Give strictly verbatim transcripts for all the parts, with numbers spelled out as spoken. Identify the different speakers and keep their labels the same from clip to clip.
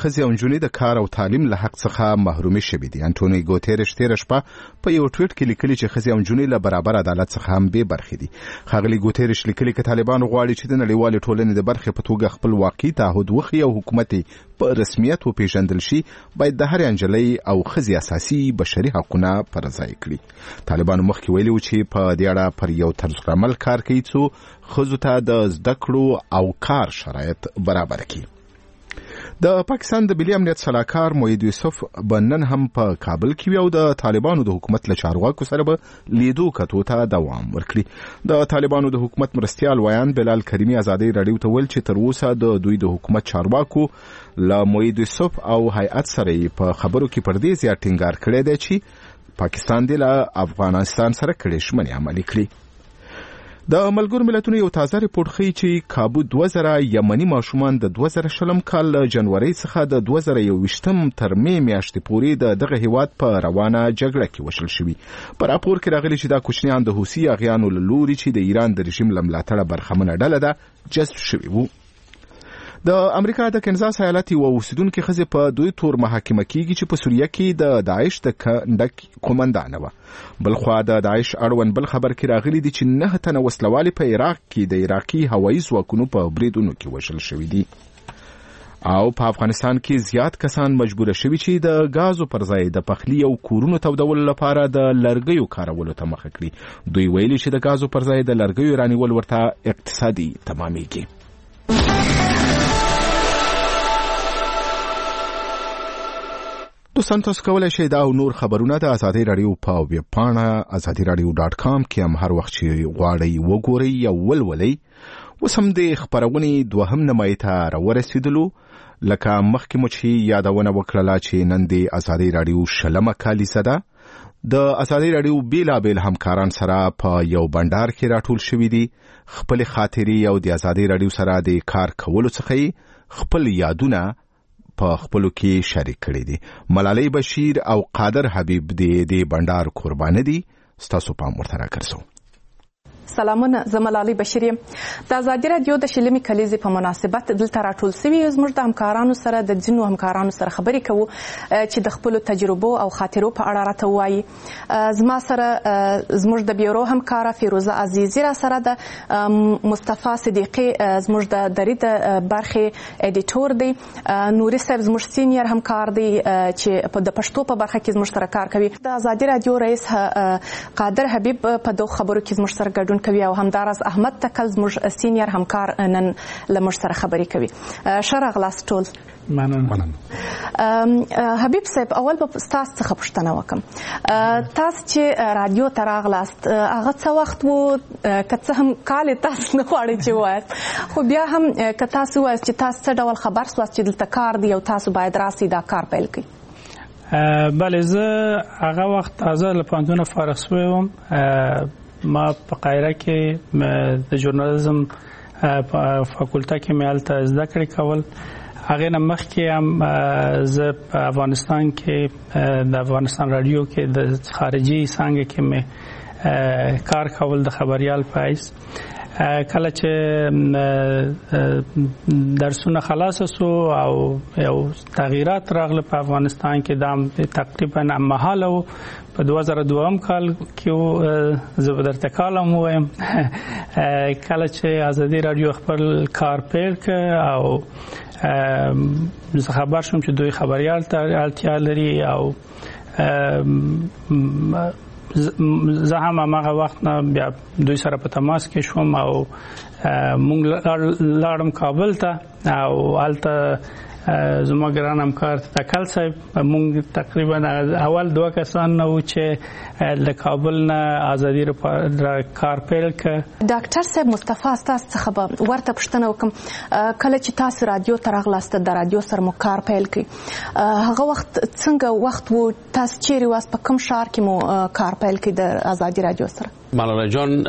Speaker 1: ښځې او نجونې د کار او تعلیم له حق څخه محرومې شوي دي. انټونی ګوتریش تېره شپه په یو ټویټ کې لیکلي چې ښځې او نجونې له برابر عدالت څخه هم بې برخې دي. ښاغلي ګوتریش لیکلي که طالبان غواړي چې د نړیوالې ټولنې د برخې په توګه خپل واقعي تعهد وښيي او حکومت په رسمیت وپېژندل شي، باید د هرې نجلۍ او ښځې اساسي بشري حقونه پر ځای کړي. طالبانو مخکې ویلي و چې په دې اړه پر یو طرزالعمل کار کوي څو ښځو ته د زده کړو او کار شرایط برابر کړي. د پاکستان د ملي امنیت سلاکار موحد یوسف به نن هم په کابل کې وي او د طالبانو د حکومت له چارواکو سره به لیدو کتو ته دوام ورکړي. د طالبانو د حکومت مرستیال ویان بلال کریمي ازادي راډیو ته ویل چې تر اوسه د دوی د حکومت چارواکو له موحد یوسف او هیئت سره په خبرو کې پر دې زیات ټینګار کړی دی چې پاکستان دې له افغانستان سره کړې ژمنې عملي کړي. د ملګرو ملتونو یو تازه ریپورت ښیي چې کابو دوه زره یمني ماشومان د دوه زره شلم کال له جنورۍ څخه د دوه زره یوویشتم تر مې میاشتې پورې د دغه هیواد په روانه جګړه کې وشل شوي. په راپور کې راغلي چې دا کوچنیان د حوثي اغیانو له لوري چې د ایران د رژیم له ملاتړه برخمنه ډله ده جذب شوي وو. د امریکا د کنزاس ایالت یو اوسیدونکي ښځې په دوی تور محاکمه کیږي چې په سوریه کې د داعش د کنډک کومندانه وه. بلخوا د داعش اړوند بل خبر کې راغلي دي چې نه تنه وسلوالې په عراق کې د عراقي هوایي ځواکونو په بریدونو کې وژل شوي دي. او په افغانستان کې زیات کسان مجبور شوي چې د غازو پر ځای د پخلی او کورونو تودولو لپاره د لرګیو کارولو ته مخه کړي. دوی ویلي چې د غازو پر ځای د لرګیو رانیول ورته اقتصادي تمامېږي. دوستان تاسو کولای شئ دا او نور خبرونه د ازادي راډیو په ویب پاڼه ازادي راډیو ډاټ کام کې هم هر وخت چې غواړئ وګورئ یا ولولئ. اوس هم د خپرونې دوهم نیمایي ته راورسېدلو. لکه مخکې مو چې یادونه وکړله چې نن د ازادي راډیو شلمه کالیزه ده. د ازادي راډیو بیلابیل همکاران سره په یو بندر کې راټول شوي دي. خپل خاطرې او د ازادي راډیو سره د کار کولو څخه خپل یادونه په خپلو کې شریک کړي دي. ملالۍ بشیر او قادر حبیب د دې بندر قربانه دي. ستاسو پام ورته راکړسو.
Speaker 2: سلامونه، زه ملالۍ بشیر یم. د ازادي راډیو د شلمې کلیزې په مناسبت دلته راټول سوي یو. زموږ د همکارانو سره د ځینو همکارانو سره خبرې کوو چې د خپلو تجربو او خاطرو په اړه راته ووایي. زما سره زموږ د بیورو همکاره فیروزه عزیزي را سره ده. مصطفی صدیقي زموږ د دري د برخې ایډیټور دی. نوري صاحب زموږ سینیر همکار دی چې د پښتو په برخه کې زموږ سره کار کوي. د ازادي راډیو رئیس قادر حبیب په دغو خبرو کې زموږ سره ګډون کوي او همداراز احمد تکل زموږ سینیر همکار نن له موږ سره خبرې کوي. ښه راغلاست ټول.
Speaker 3: مننه.
Speaker 2: حبیب صاحب، اول به ستاسو څخه پوښتنه وکړم. تاسو چې راډیو ته راغلاست هغه څه وخت و؟ که څه هم کال تاسو نه غواړئ چې ووایاست، خو بیا هم که تاسو ووایاست چې تاسو څه ډول خبر سواست چې دلته کار دی او تاسو باید راسئ دا کار پیل کړئ.
Speaker 3: بله، زه هغه وخت تازه له پوهنتونه فارغ شوی وم. ما په قاهره کې د ژورنالیزم په فاکولټه کې مې هلته زده کړې کول. هغې نه مخکې هم زه په افغانستان کې د افغانستان راډیو کې د خارجي څانګه کې مې کار کول د خبریال په حیث. کله چې درسونه خلاص سو او یو تغییرات راغله په افغانستان کې، دا تقریبا هممهاله و. په دوه زره دوهم کال کې زه به درته کالم ووایم کله چې ازادي راډیو خپل کار پیل کړ او زه خبر شوم چې دوی خبریال ته اړتیا لري او زه هم هماغه وخت نه بیا دوی سره په تماس کې شوم او مونږ لاړم کابل ته او هلته زما ګران همکار تکل صاحب، مونږ تقریبا اول دوه کسان نه وو چې له کابل نه ازادي را کار پیل کړ.
Speaker 2: ډاکټر صاحب، مصطفی ستاسو څخه به ورته پوښتنه وکړم. کله چې تاسو راډیو ته راغلاست د راډیو سره مو کار پیل کړ، هغه وخت څنګه وخت وو؟ تاسو چیرې واست؟ په کوم ښار کې مو کار پیل کړ د ازادي راډیو سره؟
Speaker 4: ملاله جان،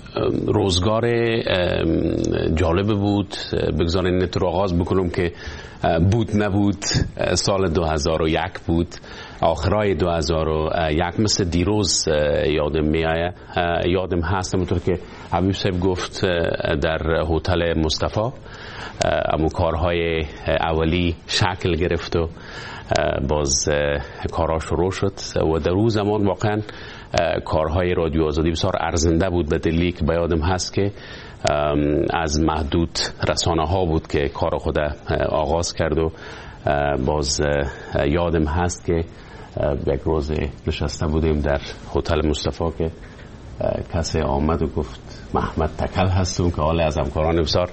Speaker 4: روزگار جالب بود. بگذارین تو آغاز بکنم که بود نبود سال دو هزار و یک بود، آخرای دو هزار و یک مثل دیروز یادم میآید. یادم هست همونطور که حبیب صاحب گفت در هتل مصطفی اما کارهای اولی شکل گرفت و باز کارها شروع شد و در اون زمان واقعا کارهای رادیو آزادی بسیار ارزنده بود، به دلیلی که یادم هست که از محدود رسانه ها بود که کار خود آغاز کرد و باز یادم هست که یک روز نشسته بودیم در هتل مصطفی که کسی آمد و گفت محمد تکل هستم که حال از همکاران بسیار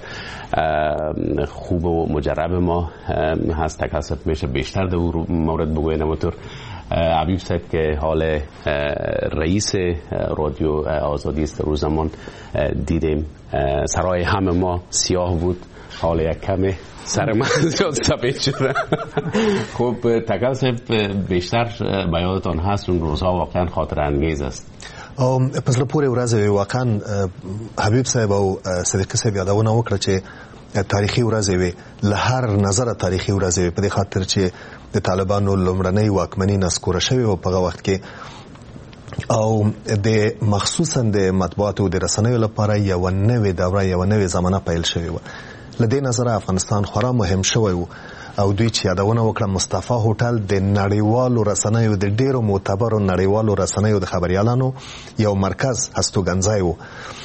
Speaker 4: خوب و مجرب ما هست. تکل صاحب میشه بیشتر در مورد بگوین. همونطور حبیب صاحب که حال رئیس رادیو آزادی است در روز زمان دیدیم سرای همه ما سیاه بود، حال یک کمه سر من زیاد سفید شده. خب تکل صاحب بیشتر به یادتان هست اون روزها واقعا خاطر انگیز است.
Speaker 5: په زړه پورې ورځ وي. واقعا حبیب صاحب او صدیقي صاحب یادونه وکړه چې تاریخي ورځ وي، له هر نظره تاریخي ورځ وي، په دې خاطر چې د طالبانو لومړنۍ واکمني نسکوره شوې وه په هغه وخت کې، او د مخصوصا د مطبوعاتو د رسنیو لپاره یوه نوې دوره یوه نوې زمانه پیل شوې وه. له دې نظره افغانستان خورا مهم شوی و او دوی چې یادونه وکړه مصطفی هوټل د نړیوالو رسنیو د ډیرو معتبرو نړیوالو رسنیو د خبريالانو یو مرکز هستوګنځای و.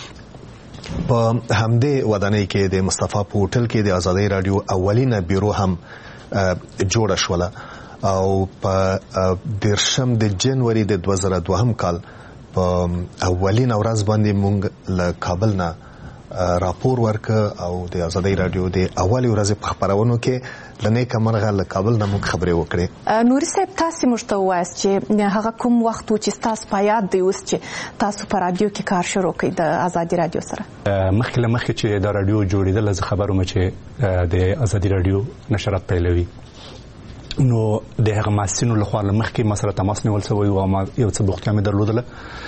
Speaker 5: په همدې ودانۍ کې د مصطفی په هوټل کې د آزادۍ رادیو اولینه بیرو هم جوړه شوله او په دیرشم د جنوري د دوه زره دوهم کال په اولینه ورځ باندې موږ له کابل نه راپور ورک او د آزادۍ رادیو د اولي ورځې په خبرونو کې لنې کمرغه له کابل نه موږ خبرې وکړې.
Speaker 2: نوري صاحب تاسو موږ ته وایاست چې هغه کوم وخت چې تاسو په یاد دی اوس چې تاسو په رادیو کې کار شروع کړئ د آزادۍ رادیو سره؟
Speaker 6: مخکې له مخکې چې د رادیو جوړېدل زه خبروم چې د آزادۍ رادیو نشرات پیلوي نو د هغه ماسینو لخوا مخکې ما سره تماس نیول شوی و ما یو څه بوختیا مې درلودله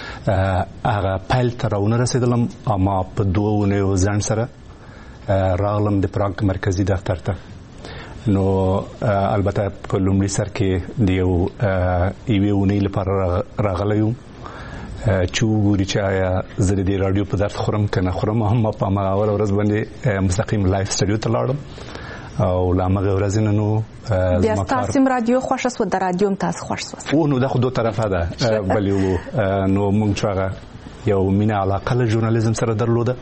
Speaker 6: هغه پیل ته راونه رسېدلم اما په دوه اونیو ځنډ سره راغلم د پراګ مرکزي دفتر ته. نو البته په لومړي سر کې د یو یوې اونۍ لپاره راغلی یم چې وګوري چې آیا زه د دې رادیو په درد خورم که نه خورم. هم په هماغه اوله ورځ باندې مستقیم لایف سټډیو ته لاړم او له هماغه ورځې نه نو
Speaker 2: بیا ستاسو هم رادیو خوښه سوه، د رادیو هم تاسو خوښ سوه؟
Speaker 6: او نو دا خو دو طرفه ده. بلې نو موږ چې هغه یو مینه علاقه له ژورنالیزم سره درلوده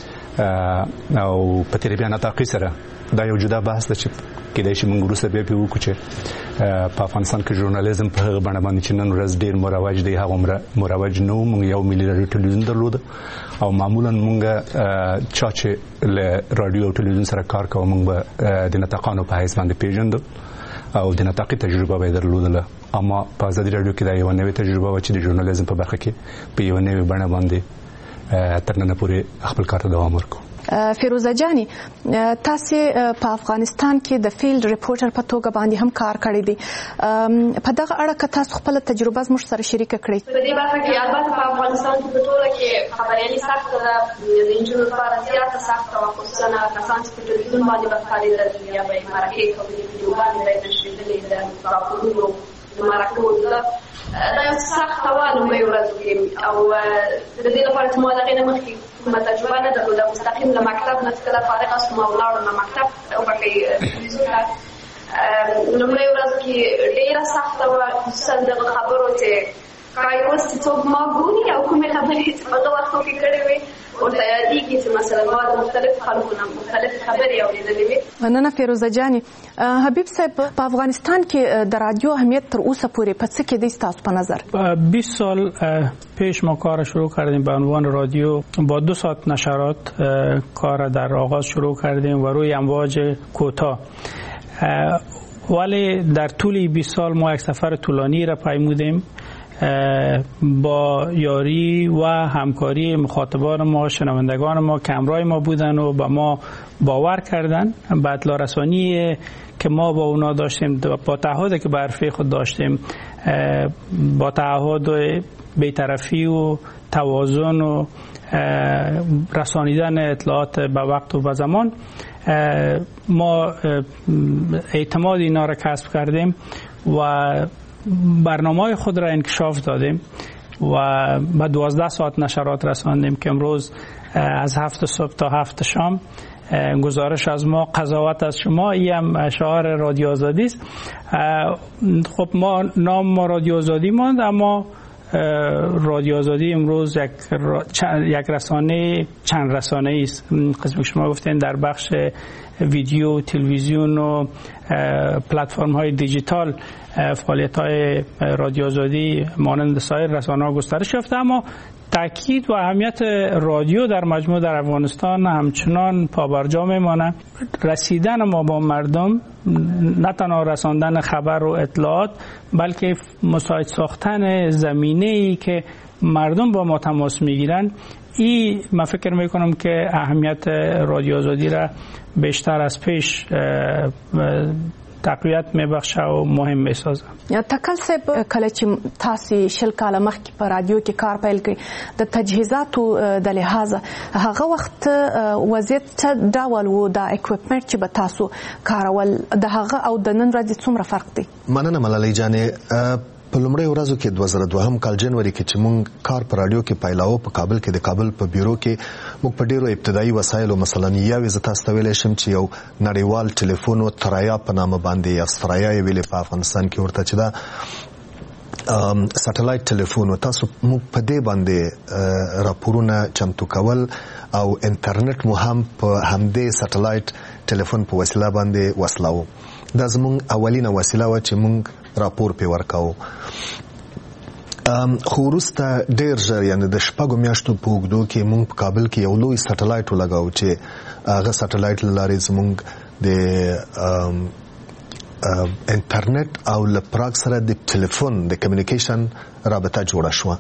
Speaker 6: او په تېرې بیا نطاقي سره دا یو جدا بحث ده چې کېدای شي موږ وروسته بیا پرې وکړو چې په افغانستان کې ژورنالیزم په هغه بڼه باندې چې نن ورځ ډېر مروج دی هغه مروج نه و. موږ یو ملي راډیو ټلویزیون درلوده او معمولا موږ چا چې له راډیو او ټلویزیون سره کار کوو موږ به د نطاقانو په حیث باندې پېژندو او د نطاقي تجربه به یې درلودله. اما په آزادۍ راډیو کې دا یوه نوې تجربه وه چې د ژورنالیزم په برخه کې په یوه نوې بڼه باندې تر ننه پورې خپل کار ته دوام ورکړو.
Speaker 2: فیروزه جاني تاسو په افغانستان کې د فیلډ ریپورټر په توګه باندې هم کار کړی دی. په دغه اړه که تاسو خپل تجربه زموږ سره شریکه کړئ؟
Speaker 7: په دې برخه کې البته په افغانستان کې په ټوله کې خبریالي سخته ده، د نجونو لپاره زیاته سخته وه، خصوصا هغه کسان چې په ټلویزیون باندې به ښکارېدل یا به یې مرکې کولې، ویډیوګانې به یې نشرېدلې د راپورونو د مرکو. دا یو سخته وه لومړۍ ورځو کې او د دې لپاره چې ما د هغې نه مخکې کومه تجربه نه درلوده، مستقیم له مکتب نه چې کله فارغه شوم او ولاړم مکتب وبښئ تلویزیون ته، لومړۍ ورځو کې ډېره سخته وه، خصوصا دغه خبرو چې ښایي اوس چې څوک ما ګوري او کومې خبرې چې په هغه وختو کې کړې وې ورته یادېږي چې مثلا ما د مختلفو خلکو نه مختلفې خبرې اورېدلې وې.
Speaker 2: مننه فیروزه جاني. حبیب صاحب په افغانستان کې د رادیو اهمیت تر اوسه پورې په څه کې دی ستاسو په نظر؟
Speaker 3: بیست سال پیش ما کار شروع کردیم به عنوان رادیو، با دو ساعت نشرات کار در آغاز شروع کردیم و روی امواج کوتاه، ولی در طول بیست سال ما یک سفر طولانی را پیمودیم با یاری و همکاری مخاطبان ما، شنوندگان ما که همراه ما بودن و با ما باور کردن به اطلاع رسانی که ما با اونا داشتیم، با تعهدی که به حرفه خود داشتیم، با تعهد بی‌طرفی و توازن و رسانیدن اطلاعات به وقت و به زمان، ما اعتماد اینا را کسب کردیم و برنامه خود را انکشاف دادیم و به دوازده ساعت نشرات رساندیم که امروز از هفت صبح تا هفت شام گزارش از ما، قضاوت از شما. این هم شعار رادیو آزادی است. خب ما نام ما رادیو آزادی ماند، اما رادیو آزادی امروز یک یک رسانه چند رسانه است. قسمی که شما گفتین در بخش ویدیو، تلویزیون و پلتفرم های دیجیتال فعالیت های رادیو آزادی مانند سایر رسانه ها گسترش یافته، اما تاکید و اهمیت رادیو در مجموع در افغانستان همچنان پابرجا میمانه. رسیدن ما با مردم، نه تنها رساندن خبر و اطلاعات، بلکه مساعد ساختن زمینه‌ای که مردم با ما تماس میگیرن، این من فکر میکنم که اهمیت رادیو آزادی را بیشتر از پیش تقویت میبخشه و مهم میسازه.
Speaker 2: تکل صاحب، کله چې تاسو شل کاله مخکې په رادیو کې کار پیل کړی، د تجهیزاتو د لحاظه هغه وخت وضعیت څه ډول و؟ د اکوپمنټ چې به تاسو کارول د هغه او د نن ورځې څومره فرق دی؟
Speaker 5: مننه ملالۍ جانې. په لومړی ورځو کې دوه زره دوهم کال جنوري کې چې مونږ کار په رادیو کې پیلاو په کابل کې د کابل په بیرو کې مونږ په ډیرو ابتدایي وسایلو، مثلا یو زه تاسو ته ویلی شم چې یو نړیوال ټلیفون و ترایا په نامه باندې یا سترایا یې ویلې په افغانستان کې ورته چې دا سټلایټ ټلیفون و، تاسو مونږ په دې باندې راپورونه چمتو کول او انټرنیټ مو هم په همدې سټلایټ ټلیفون په وسیله باندې وصلاو. دا زمونږ اولینه وسیله وه چې مونږ راپور پې ورکاو. خو وروسته ډېر ژر، یعنې د شپږو میاشتو په اوږدو کې مونږ په کابل کې یو لوی سټلایټ ولګاو چې هغه سټلایټ له لارې زمونږ د انټرنیټ او له پراګ سره د ټلیفون د کمیونیکیشن رابطه جوړه شوه.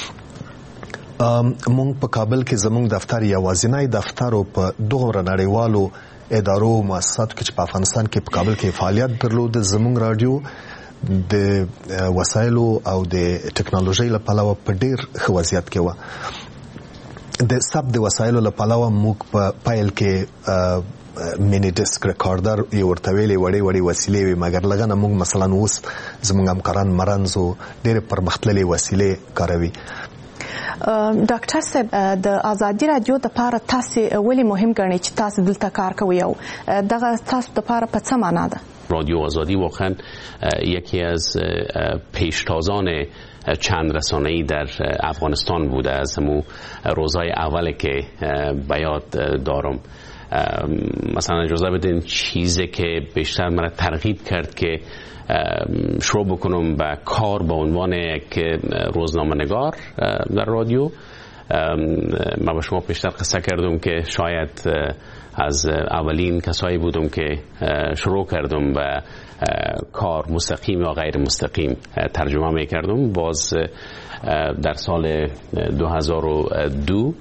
Speaker 5: مونږ په کابل کې زمونږ دفتر یوازینی دفتر و په دومره نړیوالو ادارو او مؤسساتو کې چې په افغانستان کې په کابل کې فعالیت درلود. زمونږ رادیو د وسایلو او د ټکنالوژۍ له پلوه په ډېر ښه وضعیت کې وه. د ثبت د وسایلو له پلوه موږ په پیل کې مینی ډیسک ریکارډر یې ورته ویلې وړې وړې وسیلې وې، مګر لږه نه موږ مثلا اوس زموږ همکاران مرنز و ډېرې پرمختللې وسیلې کاروي.
Speaker 2: ډاکټر صاحب، د آزادي رادیو د پاره تاسو ولې مهم ګڼئ چې تاسو دلته کار کوئ او دغه تاسو د پاره په څه معنا ده؟
Speaker 4: رادیو آزادی واقعا یکی از پیشتازان چند رسانه‌ای در افغانستان بوده. از همون روزهای اولی که به یاد دارم، مثلا اجازه بدین چیزی که بیشتر مرا ترغیب کرد که شروع بکنم به کار به عنوان یک روزنامه‌نگار در رادیو. من با شما پیشتر قصه کردم که شاید از اولین کسایی بودم که شروع کردم به کار مستقیم یا غیر مستقیم ترجمه میکردم. باز در سال دو هزار و دو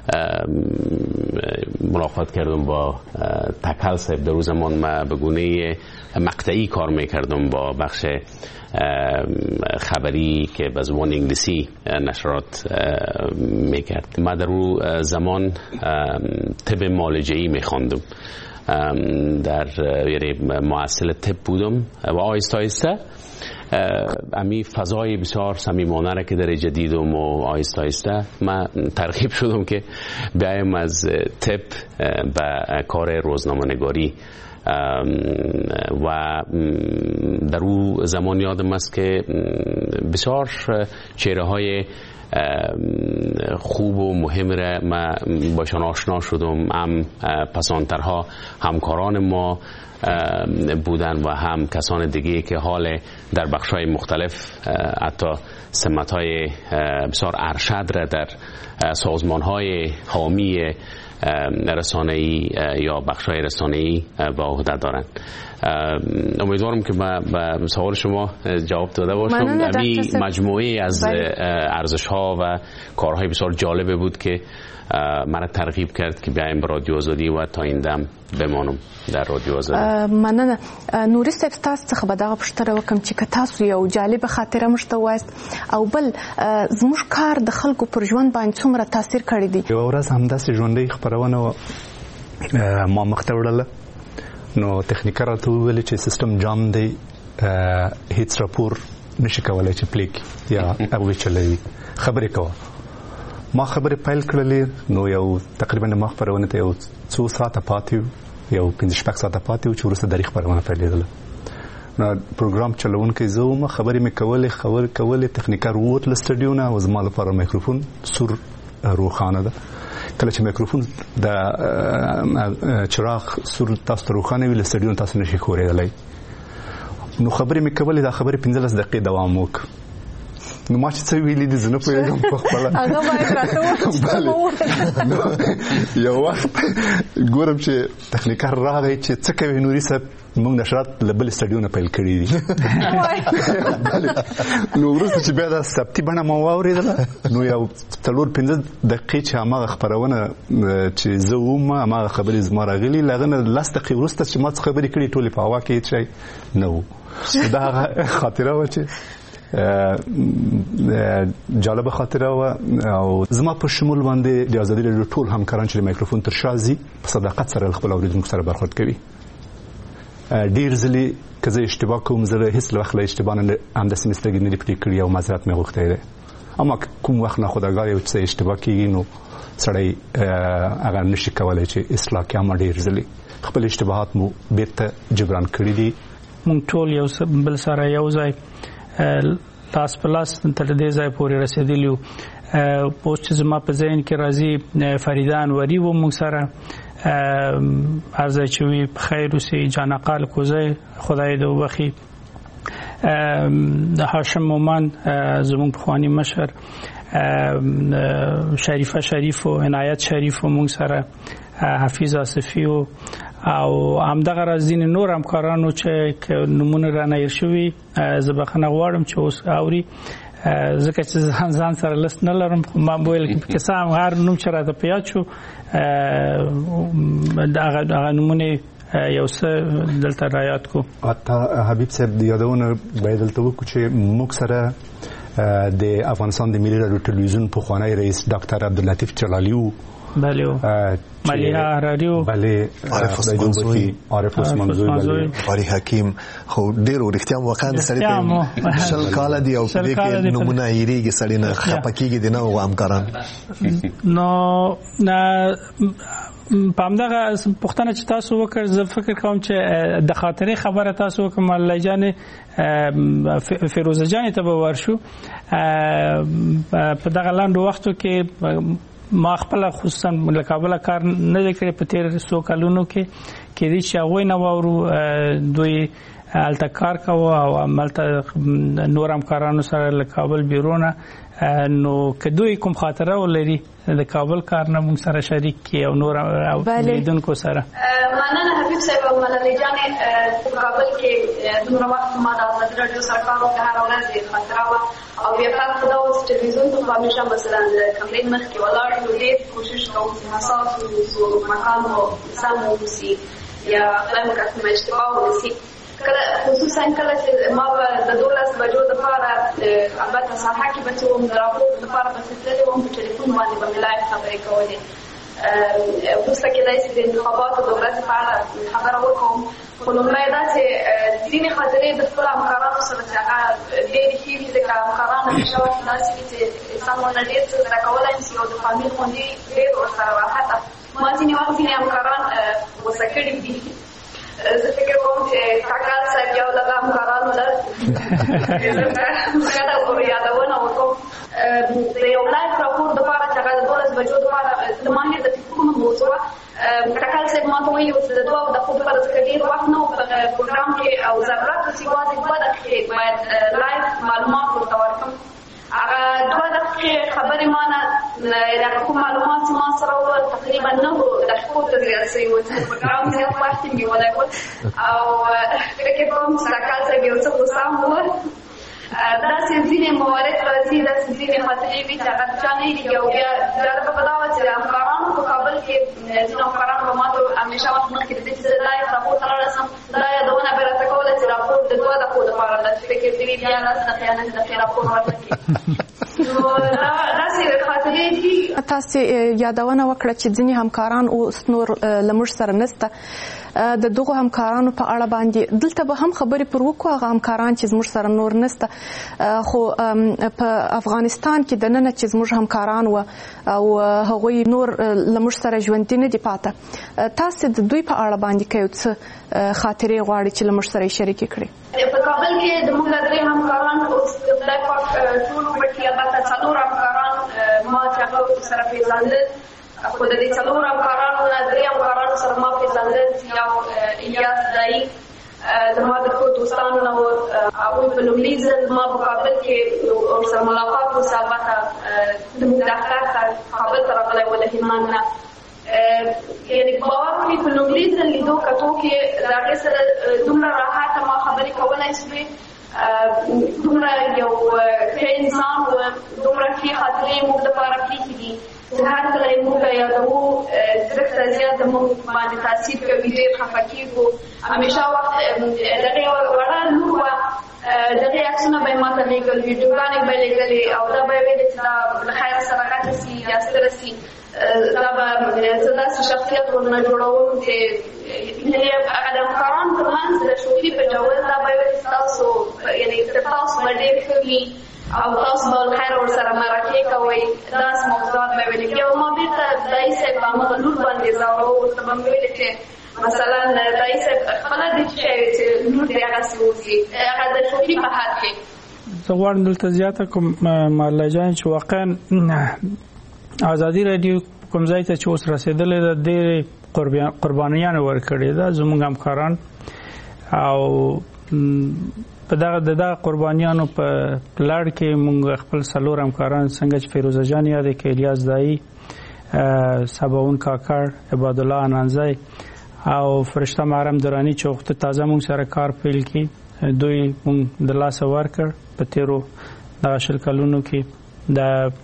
Speaker 4: ملاقات کردم با تکل صاحب. در اون زمان من به گونه مقطعی کار میکردم با بخش خبری که به زبان انگلیسی نشرات میکرد. من در اون زمان طب معالجه‌ای میخواندم، در یعنی معسل طب بودم و آهسته آهسته امی فضای بسیار صمیمانه را که در جدیدم و آهسته آهسته من ترغیب شدم که بیایم از طب به کار روزنامه‌نگاری. و در اون زمان یادم است که بسیار چهره های خوب و مهم را من باشان آشنا شدم. هم پسانترها همکاران ما بودن و هم کسان دیگه که حال در بخش‌های مختلف حتی سمت‌های بسیار ارشد را در سازمان‌های حامی رسانه‌ای یا بخش‌های رسانه‌ای به عهده دارند. امیدوارم که به سوال شما جواب داده باشم. امی مجموعه از ارزش‌ها و کارهای بسیار جالبه بود که من ترغیب کرد که بیایم به رادیو آزادی و تا این دم بمانم در رادیو آزادی.
Speaker 2: مننه. نوري صاحب، تاسو څخه به دا پوښتنه وکم چې که تاسو یو جالب خاطره مشته وایست او بل زموږ کار د خلکو پر ژوند باندې څومره تاثیر کړی دی؟
Speaker 6: یو ورځ همداسې ژوندۍ خبرونه ما مخته وړله نو تخنیکر راته وویل چې سیستم جام دی هیڅ راپور نشي کولای چې پلیک یا هغه چلوي خبرې کوه. ما خبرې پیل کړلې نو یو تقریبا ما خبرونه ته یو څو ساعته پاتې یو پنځه شپږ ساعته پاتې و چې وروسته د خبرونه پیلېدله. نو پروګرام چلوونکی زه وم خبرې مې کولې خبرې کولې تخنیکر ووت له سټډیو نه او زما لپاره میکروفون سور روښانه ده. کله چې میکروفون د چراغ سور تاسو ته روښانه وي له سټډیو تاسو نشئ خورېدلی. نو خبرې مې کولې دا خبرې پنځلس دقیقې دوام وکړ. نو ما چې څه ویلي دي زه نه پوهېږم په خپله
Speaker 2: هغه باید راته ووایي.
Speaker 6: یو وخت ګورم چې تخنیکر راغی چې څه کوي نوري صاحب موږ نشرات له بلې سټډیو نه پیل کړي دي. نو وروسته چې بیا دا ثبتي بڼه ما واورېدله نو یو څلور پنځه دقیقې چې هماغه خپرونه چې زه وم هماغه خبرې زما راغلي له هغه نه لس دقیقې وروسته چې ما څه خبرې کړي ټولې په هوا کې هېڅ شی نه و. دا هغه خاطره وه چې جالبه خاطره و او زما په شمول باندې د ازادي راډیو ټول همکاران چې د میکروفون تر شا ځي په صداقت سره خپل اوریدونکو سره برخورد کوي. ډیر ځلې که زه اشتباه کوم زه هیڅ وخت له اشتباه نه همداسې مې سترګې نه دي پټې کړي او معذرت مې غوښتی دی. اما کوم وخت ناخودآګاه یو څه اشتباه کېږي نو سړی هغه نشي کولی چې اصلاح کړي. اما ډیر ځلې خپل اشتباهات مو بیرته جبران کړي دي.
Speaker 3: موږ ټول یو بل سره یو ځای لاس په لاس تر دې ځای پورې رسېدلي وو. اوس چې زما په ذهن کې راځي فریده انوري و موږ سره عرضه چې وي په خیر اوسې جانقال کوزی خدای دې وبخي. د هاشم مومن زموږ پخواني مشر شریفه شریف و عنایت شریف و موږ سره حفیظ آصفي و او همدغه راځین نور همکارانو چې نمونه را نه شوي زه بخښنه غواړم چې اوس اوري ځکه چې ځان سره لست نه لرم. ما ویل کې سم هر نوم چې راته پیاد شو هغه نمونه یو څه دلته رایاد کو.
Speaker 6: حتی حبیب صاحب د یادونه باید دلته وکړو چې موږ سره د افغانستان د ملي راډیو ټلویزیون پخوانی رئیس ډاکټر عبداللطیف جلالی و.
Speaker 3: بله ملیحه احراری و
Speaker 6: بله
Speaker 5: عارف عثمانزوی
Speaker 6: عارف عثمانزوی
Speaker 5: باری حکیم خو ډیرو رښتیا واقعا سړی ته شل کال دی او په دې کې نمونه یریږي سړی نه خپکیږي دی نه او همکاران
Speaker 3: نو نه پامدغه پښتنه چې تاسو وکړ زه فکر کوم چې د خاطرې خبره تاسو کوم الله جان فیروزه جان ته به ورشو په دغه لاندو وختو کې ما خپل خصوصا له کابل کار نه کړی په تیر څو کلونو کې کې دي چې هغه نه وورو دوی الته کار کوي او عملته نور همکارانو سره له کابل بیرونه نو کدوې کوم خاطره ولري د کابل کار نه موږ سره شریک کی او نور لیدونکو سره.
Speaker 7: مننه حبیب صاحب او ملالۍ جانې په کابل کې دومره وخت ما د ازادي راډیو سره کار وکړ هر ورځ خاطره وه او بیا تاسو دا اوس ټلویزیون ته همیشه مثلا د کمرې مخکې ولاړ یو ډېر کوشش کوم چې حساس اوسو مکان مو سم واوسي یا خدای مو کړه اشتباه ونسي. کله خصوصا کله چې ما د دولس بجو دپاره البته ساحه کې به چې وم د راپور دپاره به تللې وم په ټلیفون باندې به مې لایف خبرې کولې. وروسته کېدای شي د انتخاباتو د ورځې په اړه خبره وکړم خو لومړی دا چې ځینې خاطرې د خپلو همکارانو سره چې هغه ډېرې ښې وي ځکه همکاران همیشه وخت داسې وي چې انسان ورنه ډېر څه زده کولی شي او د فامیل غوندې ډېر ورسره وه. حتی ما ځینې وخت ځینې همکاران غوسه کړي دي. زه فکر کوم چې کاکال صاحب یو دغه همکارانو له زه یادونه وکړم د یو لایف راپور دپاره چې هغه د دولس بجو دپاره د ماهر د فکرونو موضوع وه. کاکال صاحب ما ته ویلي وو چې د دوه دقیقو دپاره ځکه ډېر وخت نه و په پروګرام کې او ضرورت و چې یوازې دوه دقیقې باید لایف معلومات ورته ورکړم. هغه دوه دقیقې خبرې ما نه هغه کوم معلومات چې ما سره وو تقریبا نهو دقیقو ته زیات شوي وو چې پروګرام زیات وخت یې نیولی و او فکر کوم چې کاکال صاحب یو څه غوسه هم و. داسې ځینې موارد راځي داسې ځینې خاطرې وي چې هغه چا نه هېرېږي او بیا جالبه به دا وه چې همکارانو په کابل کې ځینې همکارانو به ما ته همیشه وخت مخکې د دې چې زه لایف راپور ته رارسم دا یادونه به راته کوله چې راپور د دوه دقیقو دپاره ده چې فکر دې وي بیا لس دقیقې نهه دقیقې راپور ورته کړي. نو دا سې خاطرې دي.
Speaker 2: تاسو یادونه وکړه چې ځینې همکاران اوس نور لمر سره نسته. د دغه همکارانو په اړه باندې دلته به هم خبرې پر وکړو. هغه همکاران چې زموږ سره نور نسته خو په افغانستان کې د نن چې زموږ همکاران و او هغوی نور لمر سره ژوند نه دي پاته. تاسو د دوی په اړه باندې کوي څه خاطرې غواړي چې لمر سره شریک کړي؟
Speaker 7: په کابل کې د موږ درې همکاران اوس د خدای پاک ټول وړتیا البته څلور همکاران ما چې هغه سره پیژندل خو د دې څلور همکارانو نه درې همکارانو سره ما پیژندل چې یو الیاس دایي د ما د ښو دوستانو نه و. هغوی په لومړي ځل ما په کابل کې ورسره ملاقات وسو. البته زموږ دفتر ته کابل ته راغلی و له هلمند نه. یعنې باور وکړئ په لومړي ځل لیدو کتو کې د هغې سره دومره راحته ما خبرې کولی شوې. دومره یو ښه انسان و، دومره ښې خاطرې موږ دپاره پرېښې دي چې هر کله یې موږ یادوو زړه ته زیات زموږ باندې تاثیر کوي. ډېر خفه کېږو. همیشه وخت دغې وړه لور وه، دغې عکسونه به یې ما ته لېږل، ویډیوګانې به یې لېږلې او دا به یې ویلې چې دا له خیره سره غټه سي یا ستره سي. دا به زه داسې شخصیت ورنه جوړوم چې هغه د همکارانو تر منځ د شوخي په ډول دا به یې ویلې چې تاسو یعنې تر تاسو به ډېر ښه وي او تاسو به الخیر ورسره مرکې کوئ. داسې موضوعات به یې ویلې. بیا ما بېرته دایي صاحب په همغه لور باندې ځوروو. ورته به مې ویلې چې مثلا دایي صاحب خپله د څه شی چې لور دې هغسې اوسي، هغه د شوخي په حد کې.
Speaker 3: زه غواړم دلته زیاته کوم ماله جان چې واقعا ازادي راډیو کوم ځای ته چې اوس رسېدلې ده ډېرې قربانیانې ورکړې ده زموږ همکاران. او په دغه د دغه قربانیانو په لړ کې موږ خپل څلور همکاران څنګه چې فیروزه جان یادې کړې، الیاس دایي، سباون کاکړ، عباد الله انانزی او فرشته محرم درانی چې وخت تازه موږ سره کار پیل کړي. دوی موږ د لاسه ورکړ په تیرو دغه شل کلونو کې. د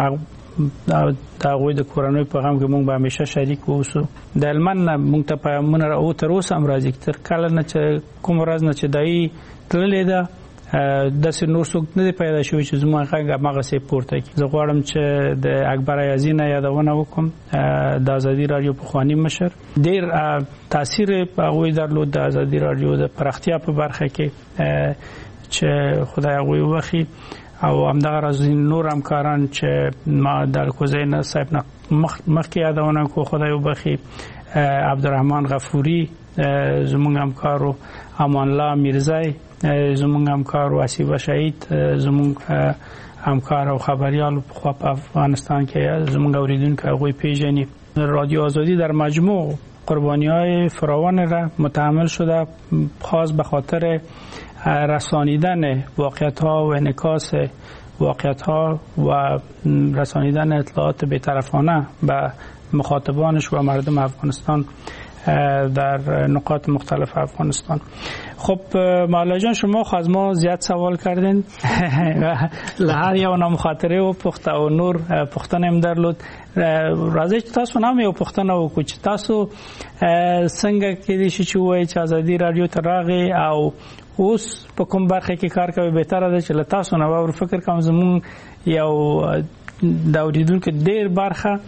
Speaker 3: د هغوی د کورنۍ په غم کې موږ به همیشه شریک اوسو. د هلمند نه موږ ته پیغامونه او تر اوسه هم راځي. تر کله نه چې کوم ورځ نه چې دایي تللې ده داسې نور څوک نه دی پیدا شوی چې زما غږ هماغسې پورته کړي. زه غواړم چې د اکبر ایازي نه یادونه وکړم، د ازادي راډیو پخواني مشر. ډېر تاثیر هغوی درلود د ازادي راډیو د پراختیا په برخه کې چې خدای هغوی وبخي. او همدغه راز نور همکاران چې ما د الکوزین صاحب نه مخکې یادونه کو خدای وبخي، عبدالرحمن غفوري زمونږ همکارو، امان الله میرزای زمونږ همکارو، اسیبه شهید زمونږ همکار او خبریال په په افغانستان کې زمونږ اوریدونکو هغوی پیژني. رادیو آزادی در مجموع قربانی‌های فراوان را متحمل شده، خاص به خاطر رسانیدن واقعیت‌ها و انعکاس واقعیت‌ها و رسانیدن اطلاعات بی‌طرفانه به مخاطبانش و مردم افغانستان در نقاط مختلف افغانستان. خب مولا جان شما خو از ما زیاد سوال کردین لهر یو نه مخاطره و پخته او نور پختنه درلود. راځي چې تاسو نام یو پښتنه وکړو چې تاسو څنګه کې دي چې وایي چې ازادي رادیو ته راغی او اوس په کوم برخه کې کار کوي. بهتره ده چې له تاسو نه ور فکر کوم زمون یو دا اوریدونکو ډېر برخه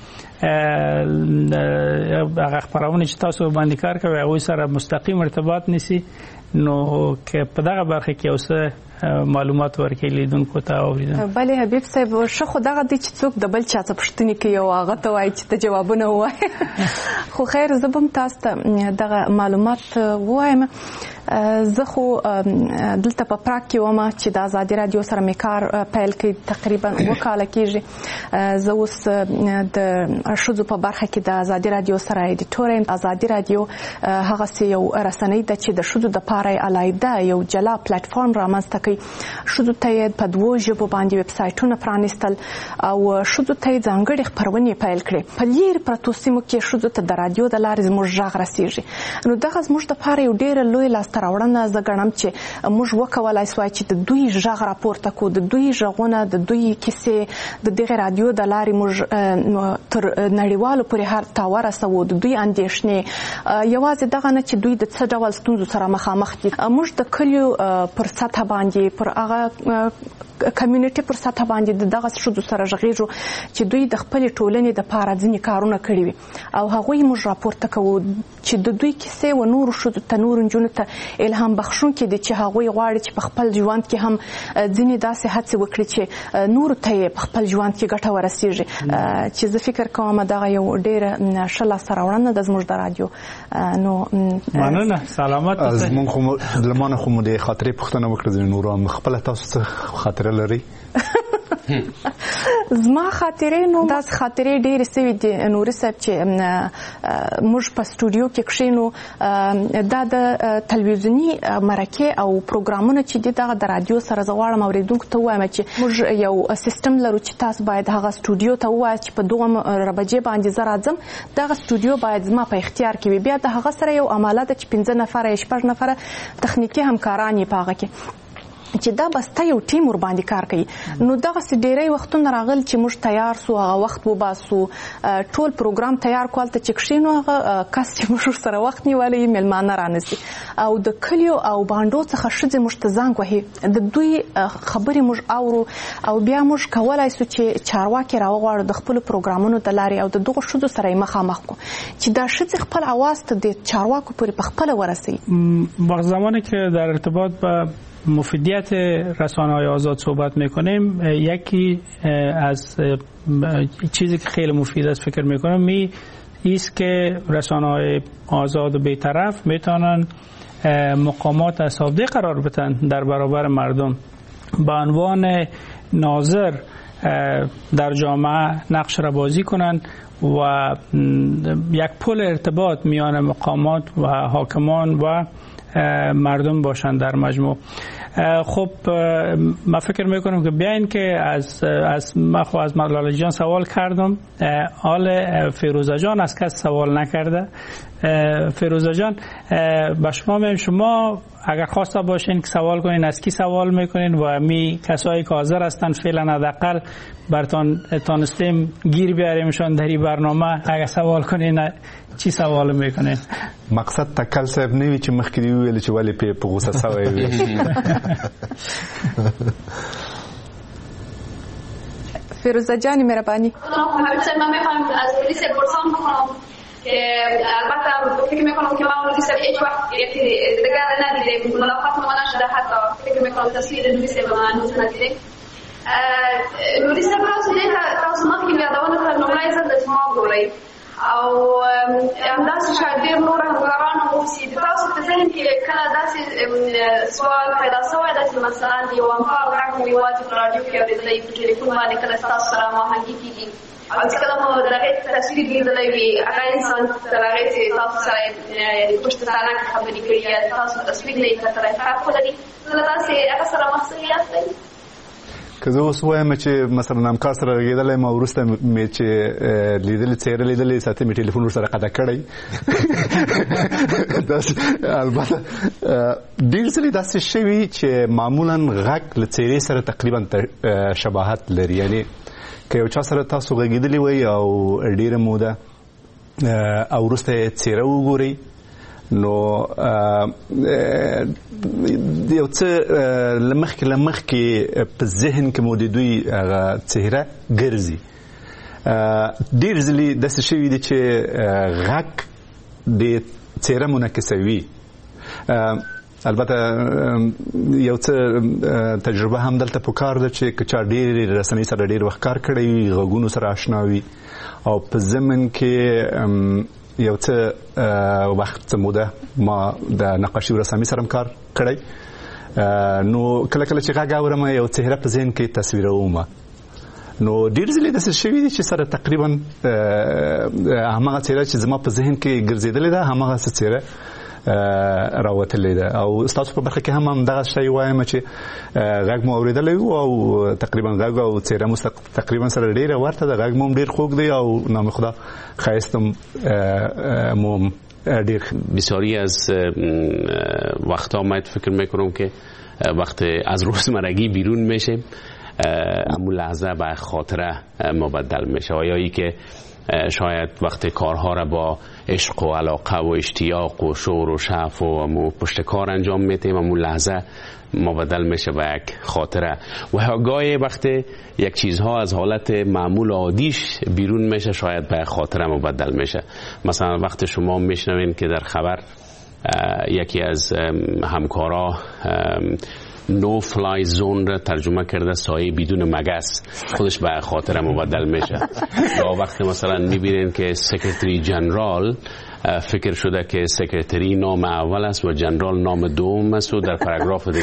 Speaker 3: هغه خبرونه چې تاسو باندې کار کوي هغه سره مستقیم ارتباط نسی، نو که په دغه برخه کې اوسه معلومات ورکړي لیدونکو ته اوریدل.
Speaker 2: بله حبیب صاحب شه خدای دې چې څوک د بل چا څه پښتني کوي او هغه ته وایي چې ته جوابونه وایي. خو خیر زبم تاسو ته دغه معلومات وایم. زه خو دلته په پراګ کې ومه چې د ازادي رادیو سره مې کار پیل کړی تقریبا اوه کاله کېږي. زه اوس د ښځو په برخه کې د ازادي رادیو سره ایډیټور یم. ازادي رادیو هغسې یو رسنۍ ده چې د ښځو دپاره یې علاحده یو جلا پلیټفارم رامنځته کوي. ښځو ته یې په دوو ژبو باندې ویب سایټونه پرانیستل او ښځو ته یې ځانګړې خپرونې پیل کړې. په لیرې پرتو سیمو کې ښځو ته د رادیو د لارې زموږ غږ رسیږي. نو دغه زموږ دپاره یو ډېره لوی لاسته راوړنه زه ګڼم چې موږ وکولای سوای چې د دوی غږ راپورته کړو، د دوی غږونه، د دوی کیسې د دغه رادیو د لارې موږ تر نړیوالو پورې هر ته ورسوو. د دوی اندېښنې یوازې دغه نه چې دوی د څه ډول ستونزو سره مخامخ دي، موږ د کلیو پر سطح باندې پر هغه کمیونټي پر سطح باندې دغه شذو سره ژغېږو چې دوی د خپل ټولنې د پاره ځینې کارونه کړي وي او هغوی موږ راپورته کوو چې د دوی کیسې و نور شذو ته نور نجونو ته الهام بخښونکي دي چې هغوی غواړي چې په خپل ژوند کې هم ځینې داسې هڅې وکړي چې نور ته په خپل ژوند کې ګټه ورسیږي چې زه فکر کوم دغه یو ډېره ښه لاسته راوړنه ده زموږ د راډیو. نو
Speaker 3: مننه سلامت اوسئ.
Speaker 6: موږ خو لمانه خو مو د خاطرې پوښتنه وکړه چې نور هم خپل تاسو څه خاطره لري؟
Speaker 2: زما خاطرې نو داس خاطرې ډېرې سوي دي نوري صاحب چې موږ په سټوډیو کې کښېنو دا د تلویزیوني مرکې او پروګرامونه چې دي دغه د رادیو سره زه غواړم اورېدونکو ته ووایم چې موږ یو سیستم لرو چې تاسو باید هغه سټوډیو ته ووایاست چې په دوه بجې باندې زه راځم دغه سټوډیو باید زما په اختیار کې وي. بیا د هغه سره یو عمله ده چې پنځه نفره یا شپږ نفره تخنیکي همکاران یې په هغه کې چې دا بسته یو ټیم ور باندې کار کوي. نو دغه ډېری وختونه راغل چې موږ تیار سو هغه وخت وباسو ټول پروګرام تیار کول ته چې کښینو هغه کس چې موږ سره وخت نیولې میلمانه رانسي او د کلیو او باندو څخه ښځې موږ ته زنګ وهي د دوی خبرې موږ اورو او بیا موږ کولای سو چې چارواکي راوغواړو د خپل پروګرامونو د لارې او د دغه ښځو سره مخامخ کو چې دا ښځې خپل اواز ته د چارواکو پورې په خپل ورسي.
Speaker 3: با زمانی که در ارتباط با مفیدیت رسانه‌های آزاد صحبت میکنیم یکی از چیزی که خیلی مفید است فکر میکنم می است که رسانه‌های آزاد و بی‌طرف میتونن مقامات اسابقه قرار بدن در برابر مردم به عنوان ناظر در جامعه نقش را بازی کنن و یک پل ارتباط میان مقامات و حاکمان و مردم باشن در مجموع. خب من فکر میکنم که بیاین که از از من خو از لاله جان سوال کردم، آل فیروزه جان از کس سوال نکرده. فیروزه جان با شما میگم شما اگر خواسته باشین که سوال کنین از کی سوال میکنین و می کسایی که حاضر هستن فعلا حداقل برتون تانستیم گیر بیاریمشون در این برنامه اگر سوال کنین چی سوال میکنین؟
Speaker 6: مقصد تکل صاحب نوی چې مخکې دی ویل چې ولې په غوسه سوی وي.
Speaker 2: فیروزه جان مهربانی.
Speaker 7: حبیب صاحب من میخوام از پلیس پرسان بکنم که البته فکر میکنم که ما پلیس هیچ وقت یکی دیگر ندیده ملاقات ما نشده حتی فکر میکنم تصویر نوری صاحب ما هنوز ندیده. نوری صاحب تاسو دې تاسو مخکې یادونه کړل لومړی ځل د ما ګورئ او همداسې شاید ډېر نور همکاران هم اوسي تاسو په ذهن کې کله داسې سوال پیدا شوی ده چې مثلا د یو همکار غږ مو یوازې په راډیو کې اورېدلی په ټلیفون باندې کله ستاسو سره هماهنګي کېږي او چې کله مو د هغې تصویر لیدلی وي هغه انسان تر هغې چې تاسو سره پشت صحنه کې خبرې کړي یا تاسو تصویر نه یې کتلی فرق ولري کله تاسې هغه سره مخ شوي یاستئ؟
Speaker 6: که زه اوس وایم چې مثلا همکار سره غږېدلی ما وروسته مې چې لیدلې څېره لیدلې ساعتې مې ټلیفون ورسره قطع کړی البته ډېر ځلې داسې شوي چې معمولا غږ له څېرې سره تقریبا شباهت لري. یعنې که یو چا سره تاسو غږېدلي وئ او ډېره موده او وروسته یې څېره وګورئ نو یو څه لمخکې لمخکې په ذهن کې مو د دوی هغه څهره ګرځي. ډېر ځلې داسې شوي دي چې غږ د څهره منعکسوي. البته یو څه تجربه هم دلته پکار ده چې که چا ډېرې رسنۍ سره ډېر وخت کار کړی وي غږونو سره آشنا وي او په ضمن کې یو څه وخت موده ما د نقاشي او رسامي سره کار کړی نو کله کله چې غږ اورم یو څهره په ذهن کې تصویروم نو ډېر ځلې داسې شوي دي چې سره تقریبا هماغه څهره چې زما په ذهن کې ګرځېدلې ده هماغه څهره راوتلې ده او ستاسو په برخه کې هم هم دغه شی وایم چې غږ مو اورېدلی و او تقریبا غږ او څهره مو تقریبا سره ډېره ورته ده. غږ مو هم ډېر خوږ دی او نام خدا ښایست مو ډېر.
Speaker 4: بسیاری از وقتا من فکر میکنم که وقت از روزمرگی بیرون میشیم همون لحظه به خاطره مبدل میشه و یا ای که شاید وقت کارها را با عشق و علاقه و اشتیاق و شور و شعف و مو پشت کار انجام میتیم، امو لحظه مبدل میشه به یک خاطره. و گاهی وقتی یک چیزها از حالت معمول عادیش بیرون میشه شاید به خاطره مبدل میشه. مثلا وقتی شما میشنوین که در خبر یکی از همکارا نو فلای زون را ترجمه کرده سایه بدون مگس، خودش به خاطره مبدل میشه. یا وقتی مثلا میبینین که سکرتری جنرال فکر شده که سکرتری نام اول است و جنرال نام دوم است و در پاراگراف